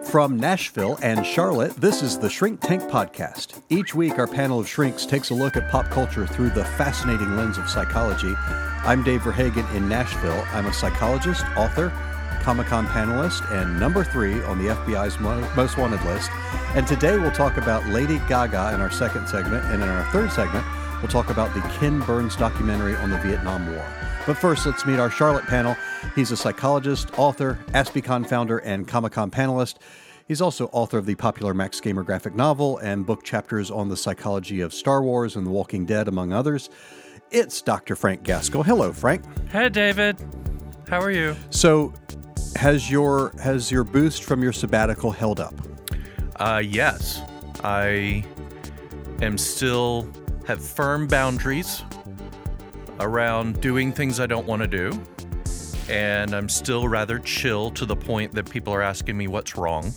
From Nashville and Charlotte, this is the Shrink Tank Podcast. Each week, our panel of shrinks takes a look at pop culture through the fascinating lens of psychology. I'm Dave Verhagen in Nashville. I'm a psychologist, author, Comic-Con panelist, and number 3 on the FBI's Most Wanted list. And today we'll talk about Lady Gaga in our second segment, and in our third segment, we'll talk about the Ken Burns documentary on the Vietnam War. But first, let's meet our Charlotte panel. He's a psychologist, author, AspieCon founder, and Comic-Con panelist. He's also author of the popular Max Gamer graphic novel and book chapters on the psychology of Star Wars and The Walking Dead, among others. It's Dr. Frank Gaskell. Hello, Frank. Hey, David. How are you? So, has your boost from your sabbatical held up? Yes. I am still have firm boundaries around doing things I don't want to do. And I'm still rather chill to the point that people are asking me what's wrong.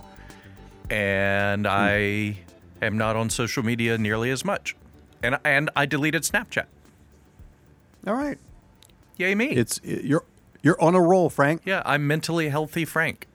And I am not on social media nearly as much. And I deleted Snapchat. All right. Yay me. You're on a roll, Frank. Yeah, I'm mentally healthy Frank.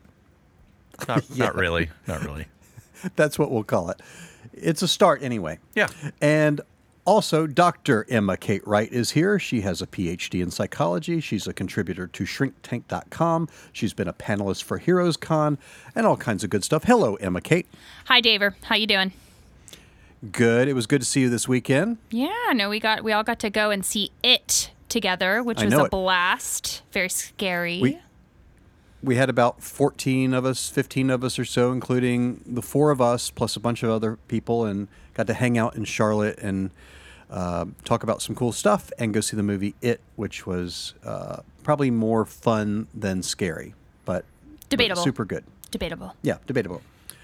Not really. Not really. That's what we'll call it. It's a start anyway. Yeah. And also, Dr. Emma Kate Wright is here. She has a PhD in psychology. She's a contributor to ShrinkTank.com. She's been a panelist for Heroes Con and all kinds of good stuff. Hello, Emma Kate. Hi, Daver. How you doing? Good. It was good to see you this weekend. Yeah, no, we all got to go and see It together, which was a blast. Very scary. We had about 15 of us or so, including the 4 of us, plus a bunch of other people, and got to hang out in Charlotte and talk about some cool stuff and go see the movie It, which was probably more fun than scary, but debatable. Super good. Debatable. Yeah, debatable.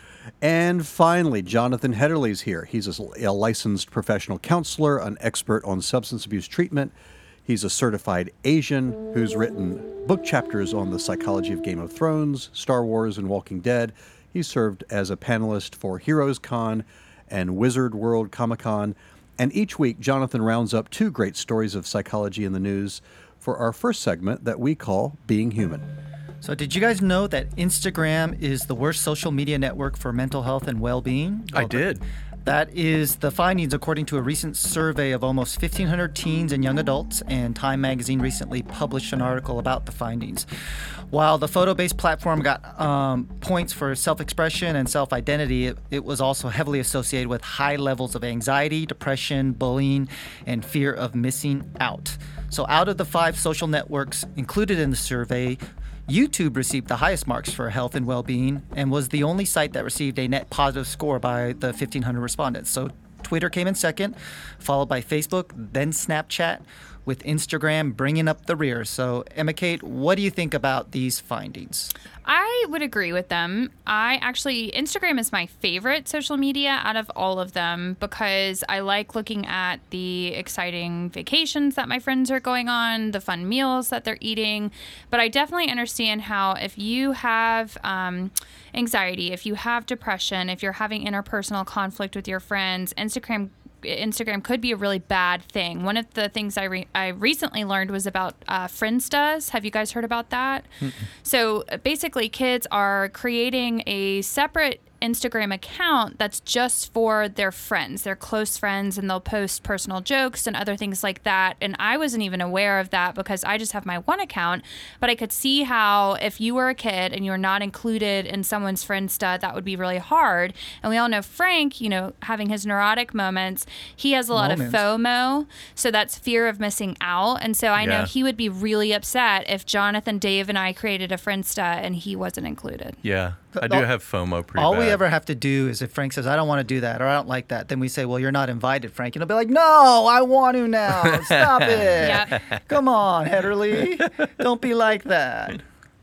And finally, Jonathan Hederley's here. He's a licensed professional counselor, an expert on substance abuse treatment. He's a certified Asian who's written book chapters on the psychology of Game of Thrones, Star Wars, and Walking Dead. He served as a panelist for Heroes Con and Wizard World Comic-Con. And each week, Jonathan rounds up 2 great stories of psychology in the news for our first segment that we call Being Human. So did you guys know that Instagram is the worst social media network for mental health and well-being? I did. That is the findings according to a recent survey of almost 1,500 teens and young adults, and Time magazine recently published an article about the findings. While the photo-based platform got points for self-expression and self-identity, it was also heavily associated with high levels of anxiety, depression, bullying, and fear of missing out. So out of the 5 social networks included in the survey, YouTube received the highest marks for health and well-being and was the only site that received a net positive score by the 1,500 respondents. So Twitter came in second, followed by Facebook, then Snapchat, with Instagram bringing up the rear. So, Emma Kate, what do you think about these findings? I would agree with them. Instagram is my favorite social media out of all of them because I like looking at the exciting vacations that my friends are going on, the fun meals that they're eating. But I definitely understand how if you have anxiety, if you have depression, if you're having interpersonal conflict with your friends, Instagram could be a really bad thing. One of the things I recently learned was about Friendstas. Have you guys heard about that? Mm-mm. So basically, kids are creating a separate Instagram account that's just for their friends, their close friends, and they'll post personal jokes and other things like that. And I wasn't even aware of that because I just have my one account, but I could see how if you were a kid and you're not included in someone's Friendsta, that would be really hard. And we all know Frank, having his neurotic moments, he has a lot of FOMO, so that's fear of missing out. And so I know he would be really upset if Jonathan, Dave, and I created a Friendsta and he wasn't included. Yeah. I do have FOMO pretty bad. All we ever have to do is if Frank says, I don't want to do that or I don't like that, then we say, well, you're not invited, Frank. And he'll be like, no, I want to now. Stop it. Yep. Come on, Hederley. Don't be like that.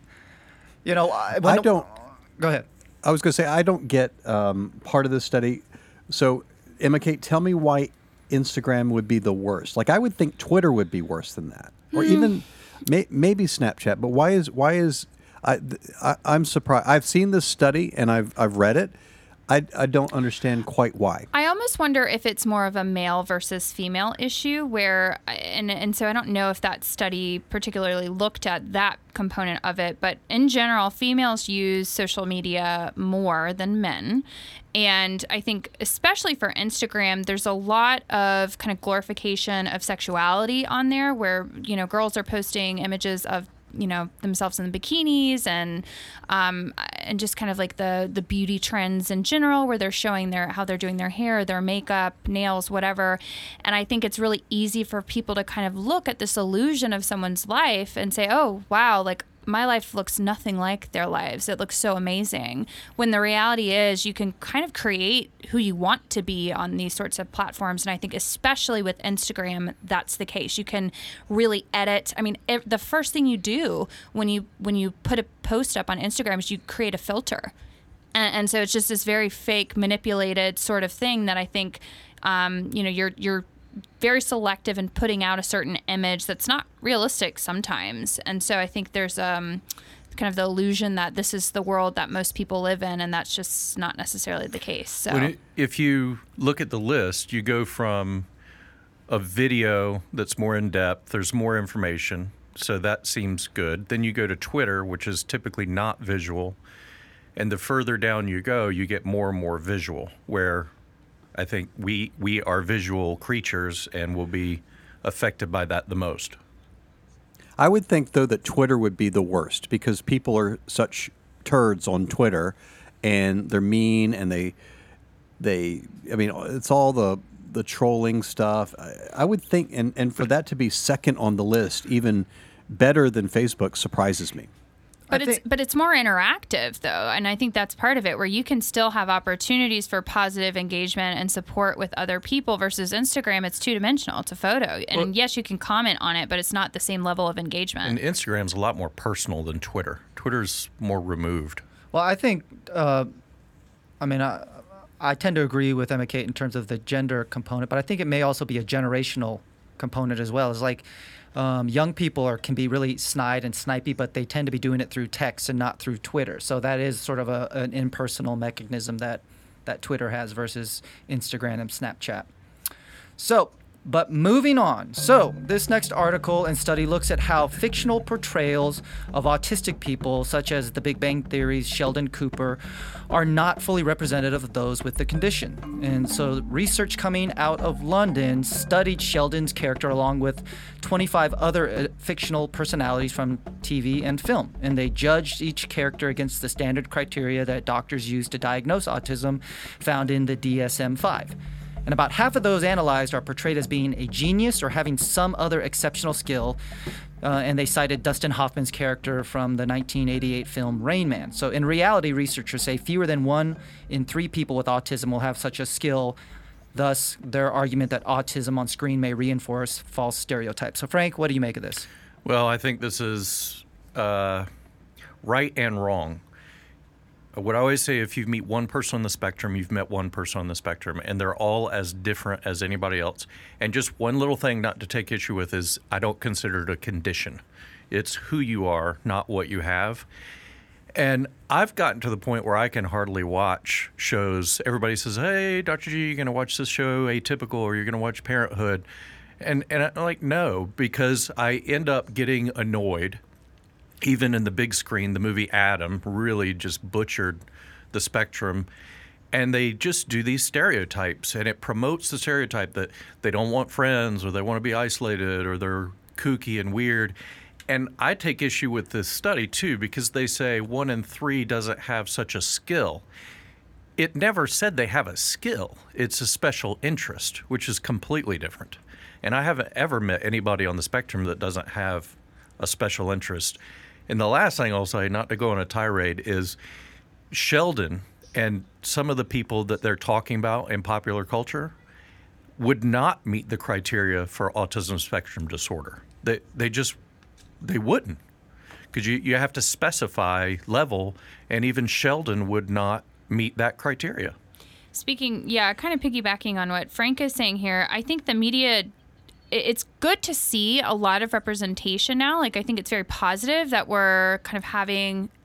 I don't. Go ahead. I was going to say, I don't get part of this study. So, Emma Kate, tell me why Instagram would be the worst. Like, I would think Twitter would be worse than that. Or even maybe Snapchat. But why is I'm surprised. I've seen this study and I've read it. I don't understand quite why. I almost wonder if it's more of a male versus female issue where, and so I don't know if that study particularly looked at that component of it, but in general, females use social media more than men. And I think especially for Instagram, there's a lot of kind of glorification of sexuality on there where, girls are posting images of themselves in the bikinis and just kind of like the beauty trends in general where they're showing how they're doing their hair, their makeup, nails, whatever. And I think it's really easy for people to kind of look at this illusion of someone's life and say, oh, wow, like my life looks nothing like their lives. It looks so amazing. When the reality is you can kind of create who you want to be on these sorts of platforms. And I think especially with Instagram, that's the case. You can really edit. I mean, the first thing you do when you put a post up on Instagram is you create a filter. And so it's just this very fake, manipulated sort of thing that I think, you're very selective in putting out a certain image that's not realistic sometimes. And so I think there's kind of the illusion that this is the world that most people live in, and that's just not necessarily the case. So if you look at the list, you go from a video that's more in depth, there's more information, so that seems good. Then you go to Twitter, which is typically not visual. And the further down you go, you get more and more visual, where I think we are visual creatures and will be affected by that the most. I would think, though, that Twitter would be the worst because people are such turds on Twitter and they're mean and they it's all the trolling stuff. I would think, and for that to be second on the list, even better than Facebook, surprises me. But it's more interactive, though, and I think that's part of it, where you can still have opportunities for positive engagement and support with other people versus Instagram. It's two-dimensional. It's a photo. And yes, you can comment on it, but it's not the same level of engagement. And Instagram's a lot more personal than Twitter. Twitter's more removed. Well, I think, I tend to agree with Emma Kate in terms of the gender component, but I think it may also be a generational component as well. It's like young people can be really snide and snipey, but they tend to be doing it through text and not through Twitter. So that is sort of an impersonal mechanism that Twitter has versus Instagram and Snapchat. But moving on. So this next article and study looks at how fictional portrayals of autistic people, such as The Big Bang Theory's Sheldon Cooper, are not fully representative of those with the condition. And so research coming out of London studied Sheldon's character along with 25 other fictional personalities from TV and film. And they judged each character against the standard criteria that doctors use to diagnose autism found in the DSM-5. And about half of those analyzed are portrayed as being a genius or having some other exceptional skill. And they cited Dustin Hoffman's character from the 1988 film Rain Man. So in reality, researchers say fewer than 1 in 3 people with autism will have such a skill. Thus, their argument that autism on screen may reinforce false stereotypes. So Frank, what do you make of this? Well, I think this is right and wrong. What I always say, if you meet one person on the spectrum, you've met one person on the spectrum, and they're all as different as anybody else. And just one little thing not to take issue with is I don't consider it a condition. It's who you are, not what you have. And I've gotten to the point where I can hardly watch shows. Everybody says, hey, Dr. G, you're going to watch this show, Atypical, or you're going to watch Parenthood. And I'm like, no, because I end up getting annoyed. Even in the big screen, the movie Adam really just butchered the spectrum. And they just do these stereotypes, and it promotes the stereotype that they don't want friends or they want to be isolated or they're kooky and weird. And I take issue with this study, too, because they say 1 in 3 doesn't have such a skill. It never said they have a skill. It's a special interest, which is completely different. And I haven't ever met anybody on the spectrum that doesn't have a special interest. And the last thing I'll say, not to go on a tirade, is Sheldon and some of the people that they're talking about in popular culture would not meet the criteria for autism spectrum disorder. They wouldn't, because you have to specify level, and even Sheldon would not meet that criteria. Speaking, kind of piggybacking on what Frank is saying here, I think the media, it's good to see a lot of representation now. Like, I think it's very positive that we're kind of having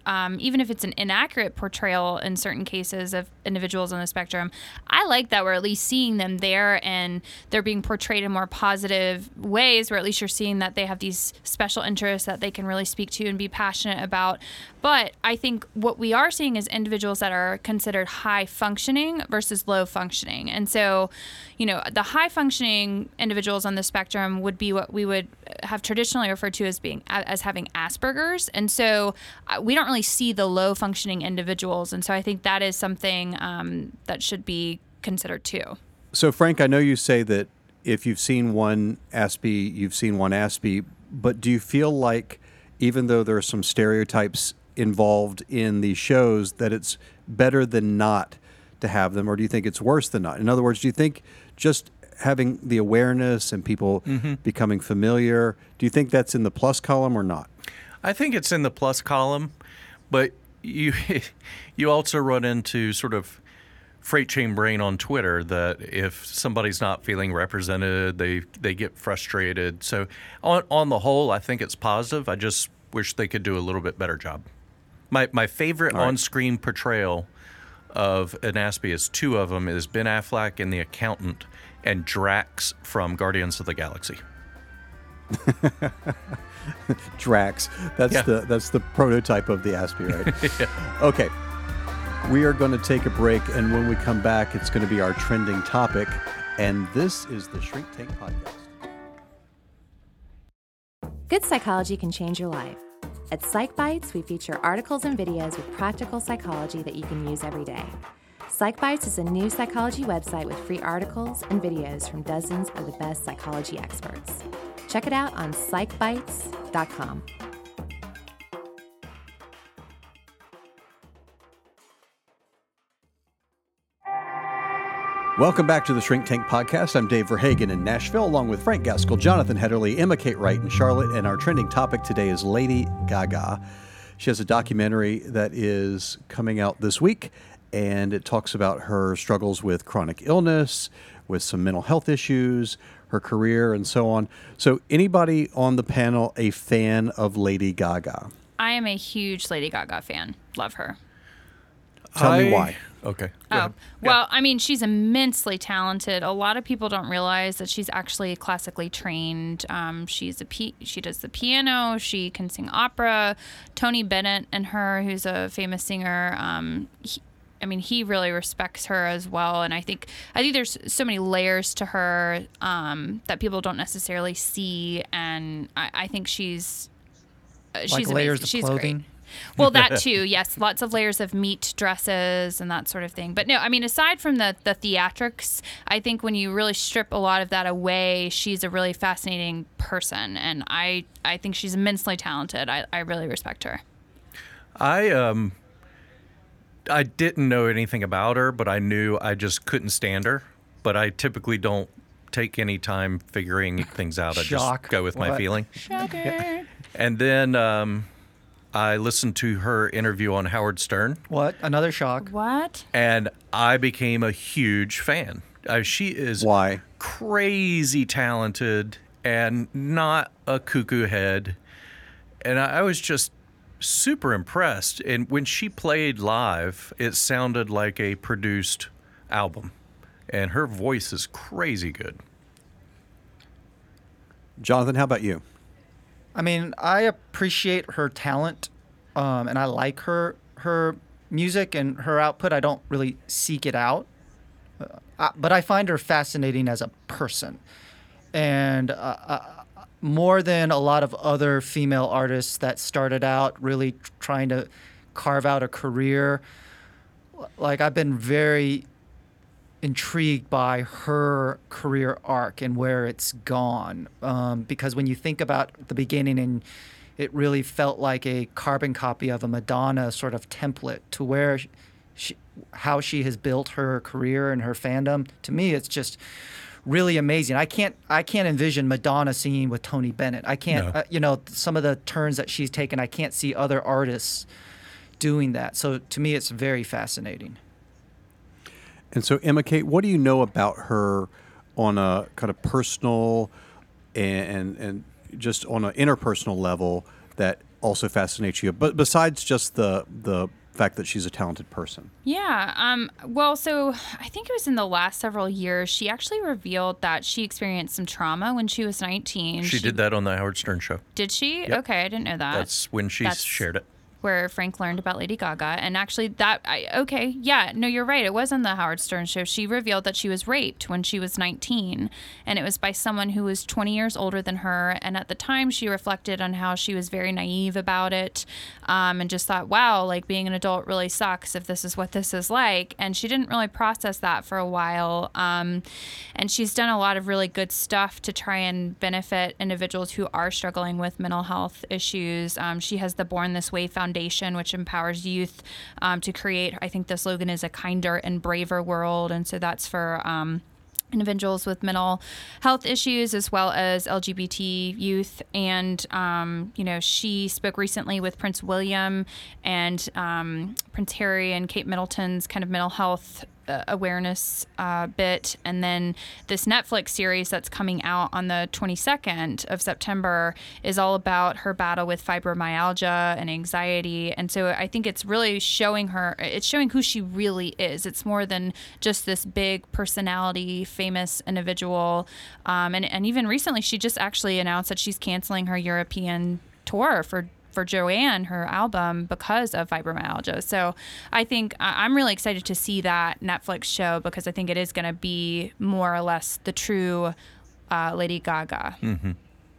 even if it's an inaccurate portrayal in certain cases of individuals on the spectrum, I like that we're at least seeing them there and they're being portrayed in more positive ways, where at least you're seeing that they have these special interests that they can really speak to and be passionate about. But I think what we are seeing is individuals that are considered high functioning versus low functioning. And so, the high functioning individuals on the spectrum would be what we would have traditionally referred to as having Asperger's. And so we don't really see the low functioning individuals. And so I think that is something that should be considered too. So Frank, I know you say that if you've seen one Aspie, you've seen one Aspie, but do you feel like even though there are some stereotypes involved in these shows, that it's better than not to have them, or do you think it's worse than not? In other words, do you think just having the awareness and people becoming familiar, do you think that's in the plus column or not? I think it's in the plus column, but you also run into sort of freight train brain on Twitter that if somebody's not feeling represented, they get frustrated. So on the whole, I think it's positive. I just wish they could do a little bit better job. My favorite on-screen portrayal of an Aspie is two of them, is Ben Affleck in The Accountant and Drax from Guardians of the Galaxy. Drax. That's the prototype of the Aspie, right? Yeah. Okay. We are going to take a break, and when we come back, it's going to be our trending topic, and this is the Shrink Tank Podcast. Good psychology can change your life. At Psych Bites, we feature articles and videos with practical psychology that you can use every day. Psych Bites is a new psychology website with free articles and videos from dozens of the best psychology experts. Check it out on psychbites.com. Welcome back to the Shrink Tank Podcast. I'm Dave Verhagen in Nashville, along with Frank Gaskell, Jonathan Hedderly, Emma Kate Wright, and Charlotte. And our trending topic today is Lady Gaga. She has a documentary that is coming out this week, and it talks about her struggles with chronic illness, with some mental health issues, her career, and so on. So anybody on the panel a fan of Lady Gaga? I am a huge Lady Gaga fan. Love her. Tell me why. Okay. Oh, well, I mean, she's immensely talented. A lot of people don't realize that she's actually classically trained. She does the piano. She can sing opera. Tony Bennett and her, who's a famous singer, he really respects her as well. And I think there's so many layers to her that people don't necessarily see. And I think she's like layers amazing. of clothing. Great. Well, that too, yes. Lots of layers of meat dresses and that sort of thing. But no, I mean, aside from the theatrics, I think when you really strip a lot of that away, she's a really fascinating person. And I think she's immensely talented. I really respect her. I didn't know anything about her, but I knew I just couldn't stand her. But I typically don't take any time figuring things out. I just go with my feeling. Shocker. And then I listened to her interview on Howard Stern. What? Another shock. What? And I became a huge fan. She is crazy talented and not a cuckoo head. And I was just super impressed. And when she played live, it sounded like a produced album. And her voice is crazy good. Jonathan, how about you? I mean, I appreciate her talent, and I like her music and her output. I don't really seek it out, but I find her fascinating as a person. And more than a lot of other female artists that started out really trying to carve out a career, like I've been very intrigued by her career arc and where it's gone, because when you think about the beginning, and it really felt like a carbon copy of a Madonna sort of template to where how she has built her career and her fandom. To me, it's just really amazing. I can't envision Madonna singing with Tony Bennett. I can't, some of the turns that she's taken, I can't see other artists doing that. So to me, it's very fascinating. And so, Emma Kate, what do you know about her on a kind of personal and just on an interpersonal level that also fascinates you, but besides just the fact that she's a talented person? Yeah. Well, so I think it was in the last several years, she actually revealed that she experienced some trauma when she was 19. She did that on the Howard Stern show. Did she? Yep. Okay, I didn't know that. That's when she shared it. Where Frank learned about Lady Gaga. And actually you're right. It was on the Howard Stern show. She revealed that she was raped when she was 19, and it was by someone who was 20 years older than her. And at the time, she reflected on how she was very naive about it, and just thought, wow, like being an adult really sucks if this is what this is like. And she didn't really process that for a while. And she's done a lot of really good stuff to try and benefit individuals who are struggling with mental health issues. She has the Born This Way Foundation, which empowers youth to create, I think the slogan is, a kinder and braver world. And so that's for individuals with mental health issues as well as LGBT youth. And, she spoke recently with Prince William and Prince Harry and Kate Middleton's kind of mental health awareness bit. And then this Netflix series that's coming out on the 22nd of September is all about her battle with fibromyalgia and anxiety. And so I think it's really showing who she really is. It's more than just this big personality, famous individual. And even recently, she just actually announced that she's canceling her European tour for Joanne, her album, because of fibromyalgia. So I think I'm really excited to see that Netflix show, because I think it is going to be more or less the true Lady Gaga. Mm-hmm.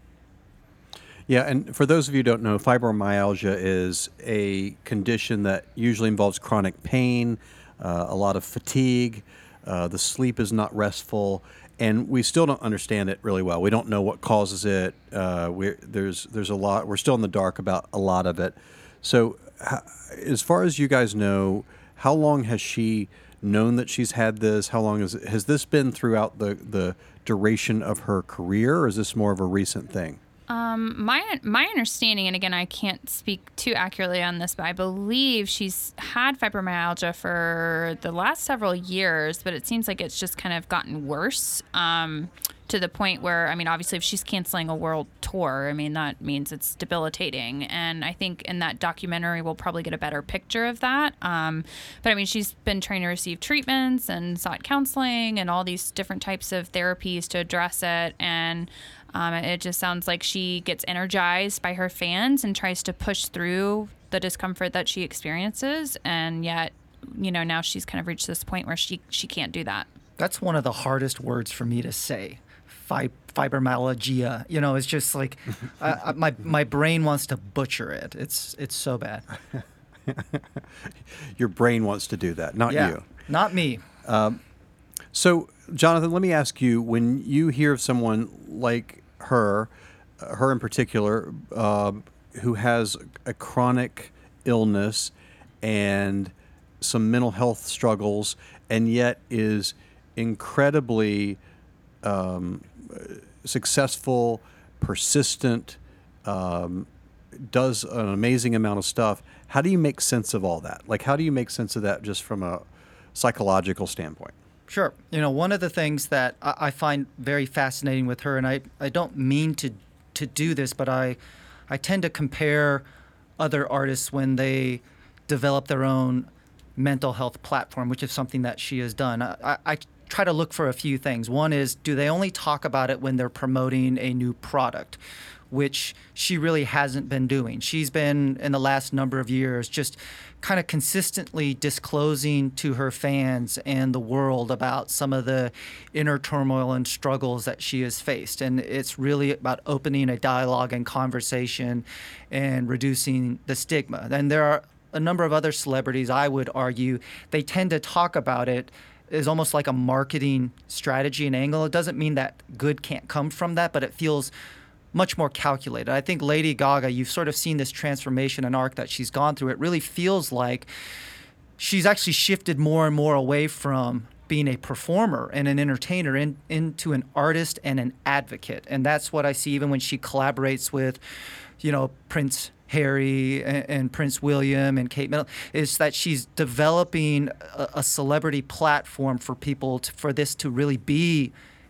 Yeah, and for those of you who don't know, fibromyalgia is a condition that usually involves chronic pain, a lot of fatigue, the sleep is not restful, and we still don't understand it really well. We don't know what causes it. There's a lot. We're still in the dark about a lot of it. So, as far as you guys know, how long has she known that she's had this? How long has this been throughout the duration of her career, or is this more of a recent thing? My understanding, and again, I can't speak too accurately on this, but I believe she's had fibromyalgia for the last several years, but it seems like it's just kind of gotten worse, to the point where, I mean, obviously if she's canceling a world tour, I mean, that means it's debilitating. And I think in that documentary, we'll probably get a better picture of that. But I mean, she's been trying to receive treatments and sought counseling and all these different types of therapies to address it. And it just sounds like she gets energized by her fans and tries to push through the discomfort that she experiences. And yet, now she's kind of reached this point where she can't do that. That's one of the hardest words for me to say. Fibromyalgia. It's just like my brain wants to butcher it. It's so bad. Your brain wants to do that, not you. Not me. So, Jonathan, let me ask you, when you hear of someone like her in particular, who has a chronic illness and some mental health struggles, and yet is incredibly successful, persistent, does an amazing amount of stuff, how do you make sense of all that? Like, how do you make sense of that just from a psychological standpoint? Sure. One of the things that I find very fascinating with her, and I don't mean to do this, but I tend to compare other artists when they develop their own mental health platform, which is something that she has done. I try to look for a few things. One is, do they only talk about it when they're promoting a new product, which she really hasn't been doing. She's been, in the last number of years, just kind of consistently disclosing to her fans and the world about some of the inner turmoil and struggles that she has faced. And it's really about opening a dialogue and conversation and reducing the stigma. And there are a number of other celebrities, I would argue, they tend to talk about it as almost like a marketing strategy and angle. It doesn't mean that good can't come from that, but it feels much more calculated. I think Lady Gaga, you've sort of seen this transformation and arc that she's gone through. It really feels like she's actually shifted more and more away from being a performer and an entertainer into an artist and an advocate. And that's what I see even when she collaborates with, Prince Harry and Prince William and Kate Middleton, is that she's developing a celebrity platform for people for this to really be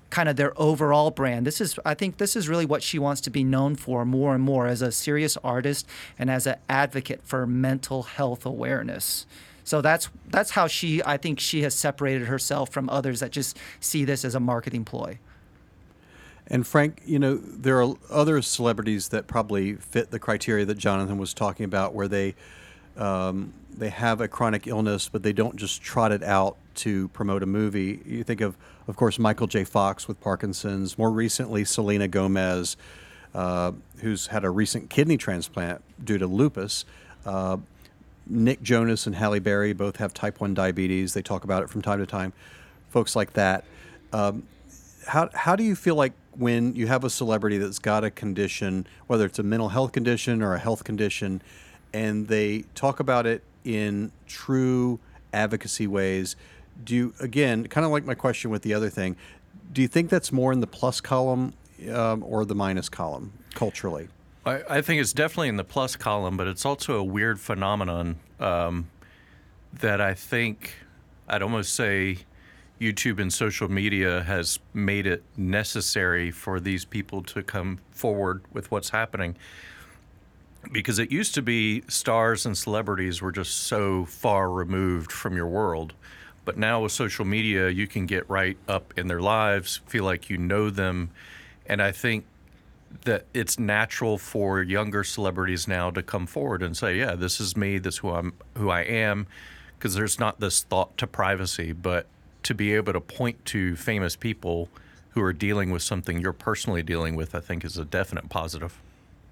kind of their overall brand. I think this is really what she wants to be known for more and more, as a serious artist and as an advocate for mental health awareness. So that's how I think she has separated herself from others that just see this as a marketing ploy. And Frank, there are other celebrities that probably fit the criteria that Jonathan was talking about, where they have a chronic illness, but they don't just trot it out to promote a movie. You think of course, Michael J. Fox with Parkinson's. More recently, Selena Gomez, who's had a recent kidney transplant due to lupus. Nick Jonas and Halle Berry both have type 1 diabetes. They talk about it from time to time. Folks like that. How do you feel like when you have a celebrity that's got a condition, whether it's a mental health condition or a health condition, and they talk about it in true advocacy ways? Do you, again, kind of like my question with the other thing, do you think that's more in the plus column or the minus column culturally? I think it's definitely in the plus column, but it's also a weird phenomenon that I think I'd almost say YouTube and social media has made it necessary for these people to come forward with what's happening. Because it used to be stars and celebrities were just so far removed from your world. But now with social media, you can get right up in their lives, feel like you know them. And I think that it's natural for younger celebrities now to come forward and say, yeah, this is me, this is who I am, because there's not this thought to privacy. But to be able to point to famous people who are dealing with something you're personally dealing with, I think is a definite positive.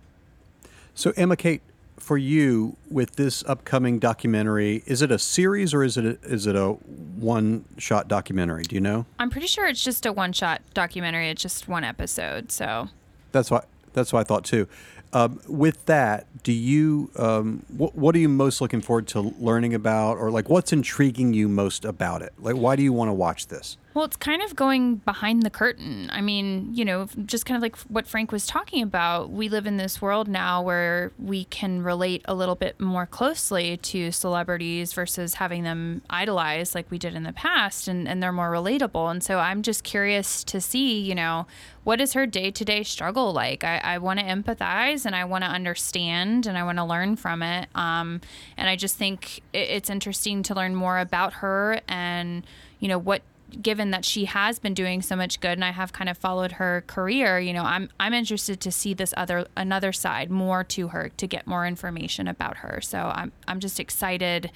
So, Emma Kate, for you, with this upcoming documentary, is it a series or is it a one-shot documentary? Do you know? I'm pretty sure it's just a one-shot documentary. It's just one episode, so. That's what I thought too. With that, do you what are you most looking forward to learning about, or like what's intriguing you most about it? Like, why do you want to watch this? Well, it's kind of going behind the curtain. I mean, just kind of like what Frank was talking about. We live in this world now where we can relate a little bit more closely to celebrities versus having them idolized like we did in the past, and they're more relatable. And so I'm just curious to see, what is her day-to-day struggle like? I want to empathize and I want to understand and I want to learn from it. And I just think it's interesting to learn more about her and, given that she has been doing so much good and I have kind of followed her career, I'm interested to see another side more to her, to get more information about her. So I'm just excited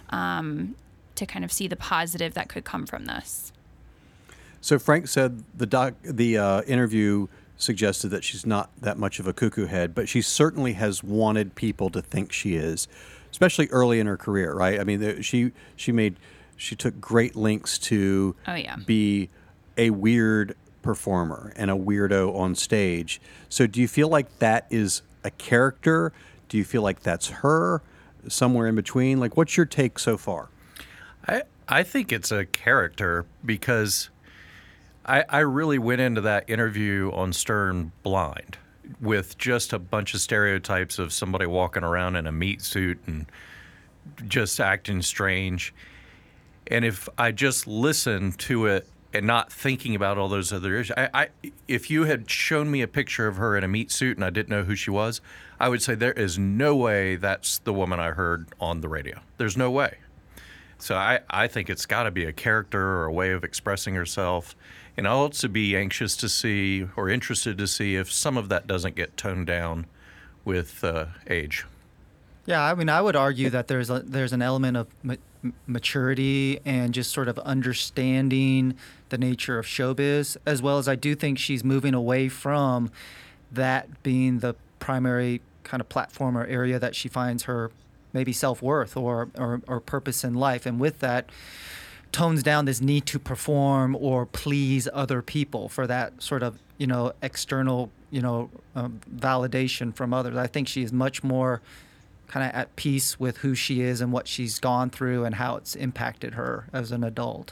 to kind of see the positive that could come from this. So Frank said the interview suggested that she's not that much of a cuckoo head, but she certainly has wanted people to think she is, especially early in her career, right? I mean, she took great lengths to be a weird performer and a weirdo on stage. So do you feel like that is a character? Do you feel like that's her? Somewhere in between? Like, what's your take so far? I think it's a character because I really went into that interview on Stern blind with just a bunch of stereotypes of somebody walking around in a meat suit and just acting strange. And if I just listened to it and not thinking about all those other issues, if you had shown me a picture of her in a meat suit and I didn't know who she was, I would say there is no way that's the woman I heard on the radio. There's no way. So I think it's got to be a character or a way of expressing herself. And I'll also be anxious to see or interested to see if some of that doesn't get toned down with age. Yeah, I mean, I would argue that there's an element of maturity and just sort of understanding the nature of showbiz, as well as I do think she's moving away from that being the primary kind of platform or area that she finds her maybe self-worth or purpose in life. And with that, tones down this need to perform or please other people for that sort of, external, validation from others. I think she is much more kind of at peace with who she is and what she's gone through and how it's impacted her as an adult.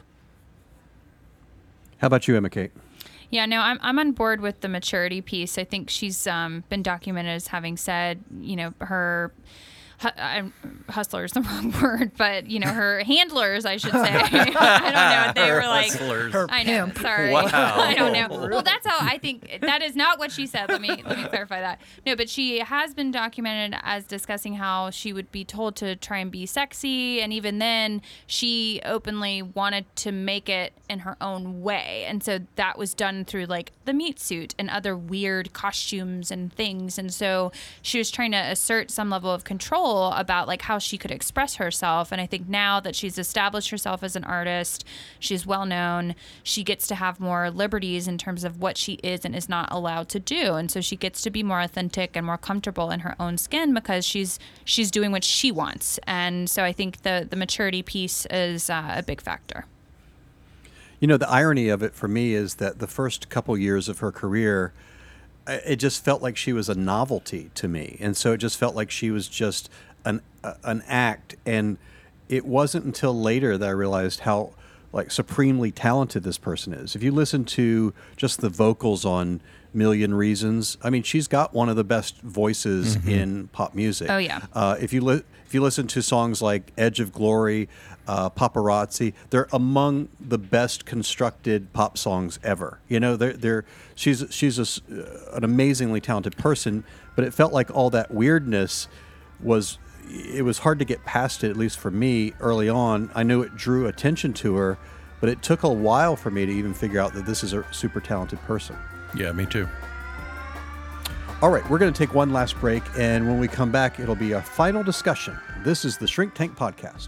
How about you, Emma Kate? Yeah, no, I'm on board with the maturity piece. I think she's been documented as having said, her hustlers, the wrong word, but her handlers, I should say. I don't know. They were like, Hustlers. I know. Sorry. Wow. I don't know. Well, that's how I think. That is not what she said. Let me clarify that. No, but she has been documented as discussing how she would be told to try and be sexy, and even then, she openly wanted to make it in her own way, and so that was done through like the meat suit and other weird costumes and things, and so she was trying to assert some level of control about like how she could express herself. And I think now that she's established herself as an artist, she's well known, she gets to have more liberties in terms of what she is and is not allowed to do, and so she gets to be more authentic and more comfortable in her own skin because she's doing what she wants. And so I think the maturity piece is a big factor. The irony of it for me is that the first couple years of her career, it just felt like she was a novelty to me. And so it just felt like she was just an act. And it wasn't until later that I realized how like supremely talented this person is. If you listen to just the vocals on Million Reasons, I mean, she's got one of the best voices in pop music. Oh, yeah. If you listen to songs like Edge of Glory, Paparazzi, they're among the best constructed pop songs ever. She's an amazingly talented person, but it felt like all that weirdness was hard to get past it, at least for me early on. I knew it drew attention to her, but it took a while for me to even figure out that this is a super talented person. Yeah, me too. All right, we're going to take one last break, and when we come back, it'll be our final discussion. This is the Shrink Tank Podcast.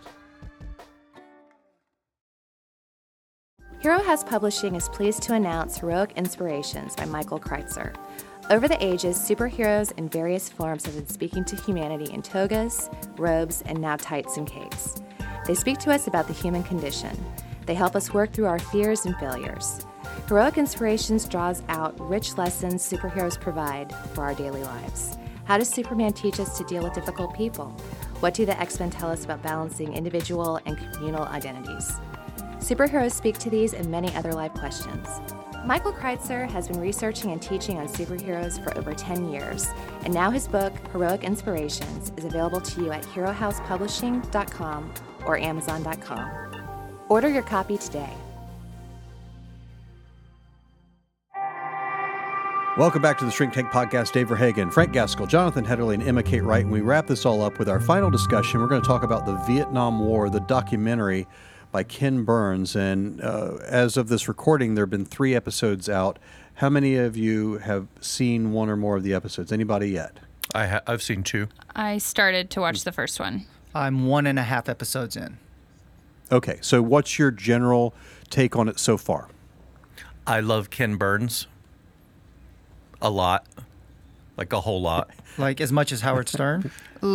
Hero House Publishing is pleased to announce Heroic Inspirations by Michael Kreitzer. Over the ages, superheroes in various forms have been speaking to humanity in togas, robes, and now tights and capes. They speak to us about the human condition. They help us work through our fears and failures. Heroic Inspirations draws out rich lessons superheroes provide for our daily lives. How does Superman teach us to deal with difficult people? What do the X-Men tell us about balancing individual and communal identities? Superheroes speak to these and many other life questions. Michael Kreitzer has been researching and teaching on superheroes for over 10 years, and now his book, Heroic Inspirations, is available to you at herohousepublishing.com or amazon.com. Order your copy today. Welcome back to the Shrink Tank Podcast. Dave Verhagen, Frank Gaskell, Jonathan Hedderly, and Emma Kate Wright. And we wrap this all up with our final discussion. We're going to talk about the Vietnam War, the documentary by Ken Burns. And as of this recording, there have been 3 episodes out. How many of you have seen one or more of the episodes? Anybody yet? I've seen 2. I started to watch the first one. I'm 1.5 episodes in. Okay, so what's your general take on it so far? I love Ken Burns a lot, like a whole lot. Like as much as Howard Stern?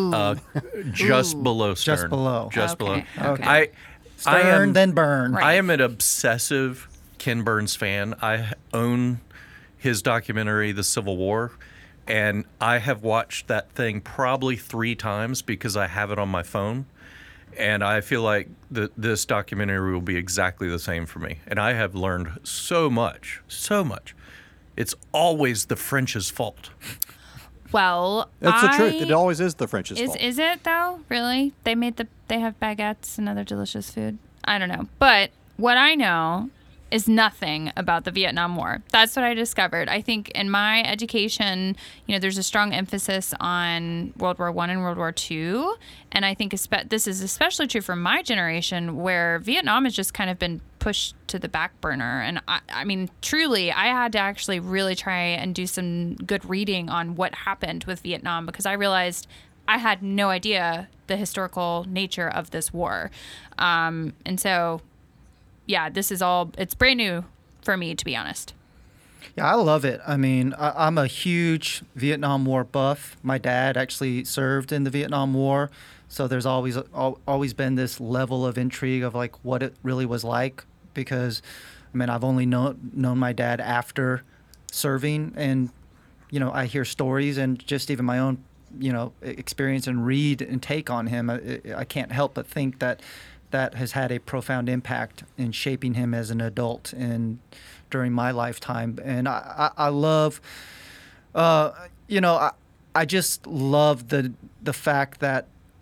Just below Stern. Just below. Just Okay, below. okay. Stern, then Burn. Right. I am an obsessive Ken Burns fan. I own his documentary, The Civil War, and I have watched that thing probably 3 times because I have it on my phone. And I feel like this documentary will be exactly the same for me. And I have learned so much. It's always the French's fault. Well, That's the truth. It always is the French's fault. Is it though? Really? They have baguettes and other delicious food. I don't know. But what I know is nothing about the Vietnam War. That's what I discovered. I think in my education, there's a strong emphasis on World War I and World War II. And I think this is especially true for my generation, where Vietnam has just kind of been pushed to the back burner. And I mean, truly, I had to actually really try and do some good reading on what happened with Vietnam, because I realized I had no idea the historical nature of this war. And so, yeah, it's brand new for me, to be honest. Yeah, I love it. I mean, I'm a huge Vietnam War buff. My dad actually served in the Vietnam War, so there's always been this level of intrigue of like what it really was like, because, I mean, I've only known my dad after serving, and, I hear stories and just even my own, experience and read and take on him. I can't help but think that has had a profound impact in shaping him as an adult and during my lifetime. And I love, I just love the fact that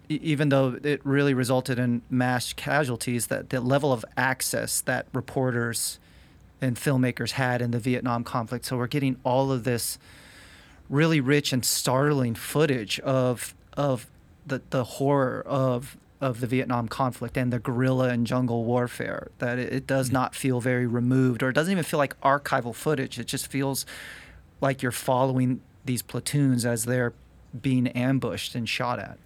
even though it really resulted in mass casualties, that the level of access that reporters and filmmakers had in the Vietnam conflict. So we're getting all of this really rich and startling footage of the horror of the Vietnam conflict and the guerrilla and jungle warfare, that it does not feel very removed, or it doesn't even feel like archival footage. It just feels like you're following these platoons as they're being ambushed and shot at.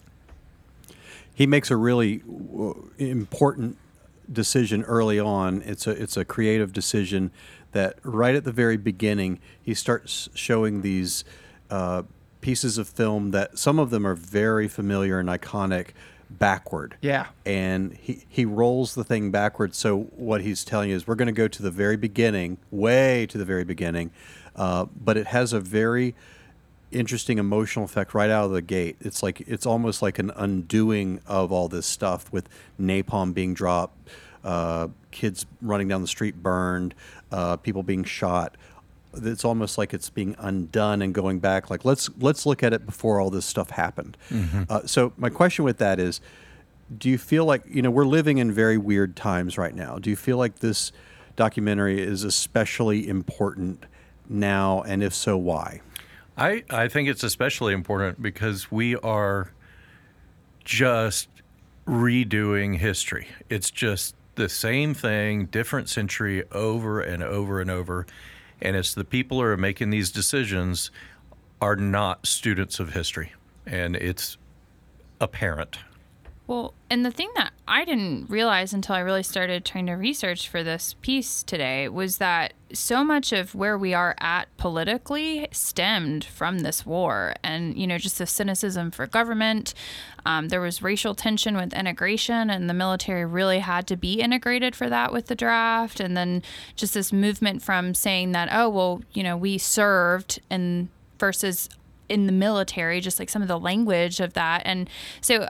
He makes a really important decision early on. It's a creative decision that right at the very beginning, he starts showing these pieces of film that some of them are very familiar and iconic backward. Yeah. And he rolls the thing backwards. So what he's telling you is we're going to go to the very beginning, way to the very beginning, but it has a very interesting emotional effect right out of the gate. It's almost like an undoing of all this stuff with napalm being dropped, kids running down the street burned, people being shot. It's almost like it's being undone and going back. Like let's look at it before all this stuff happened. Mm-hmm. So my question with that is, do you feel like, we're living in very weird times right now? Do you feel like this documentary is especially important now, and if so, why? I think it's especially important because we are just redoing history. It's just the same thing, different century, over and over and over. And it's the people who are making these decisions are not students of history. And it's apparent. Well, and the thing that I didn't realize until I really started trying to research for this piece today was that so much of where we are at politically stemmed from this war, and, just the cynicism for government. There was racial tension with integration, and the military really had to be integrated for that with the draft. And then just this movement from saying that, we served and versus in the military, just like some of the language of that. And so,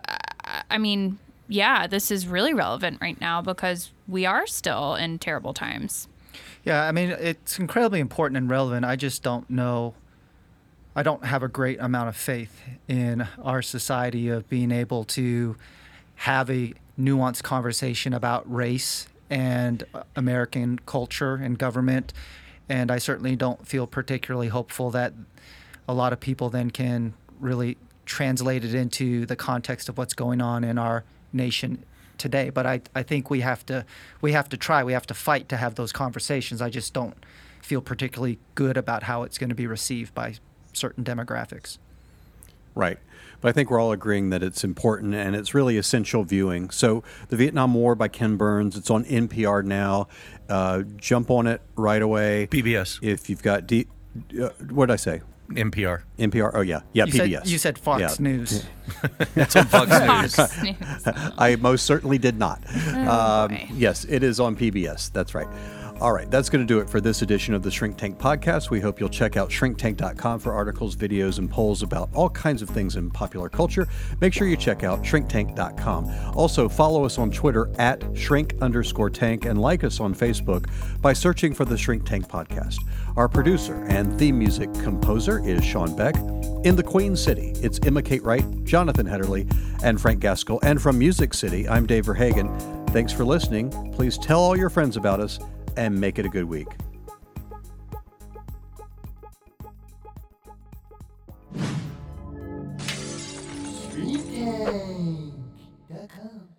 this is really relevant right now because we are still in terrible times. Yeah, it's incredibly important and relevant. I just don't know. I don't have a great amount of faith in our society of being able to have a nuanced conversation about race and American culture and government. And I certainly don't feel particularly hopeful that a lot of people then can really translate it into the context of what's going on in our nation today. But I think we have to try, we have to fight to have those conversations. I just don't feel particularly good about how it's going to be received by certain demographics. Right. But I think we're all agreeing that it's important and it's really essential viewing. So The Vietnam War by Ken Burns, it's on NPR now. Jump on it right away. PBS. If you've got what did I say? NPR. Oh, yeah. Yeah, PBS. You said Fox News. It's on Fox News. I most certainly did not. Boy. Yes, it is on PBS. That's right. All right, that's going to do it for this edition of the Shrink Tank Podcast. We hope you'll check out shrinktank.com for articles, videos, and polls about all kinds of things in popular culture. Make sure you check out shrinktank.com. Also, follow us on Twitter at @shrink_tank and like us on Facebook by searching for the Shrink Tank Podcast. Our producer and theme music composer is Sean Beck. In the Queen City, it's Emma Kate Wright, Jonathan Hederley, and Frank Gaskell. And from Music City, I'm Dave Verhagen. Thanks for listening. Please tell all your friends about us and make it a good week. ShrinkTank.com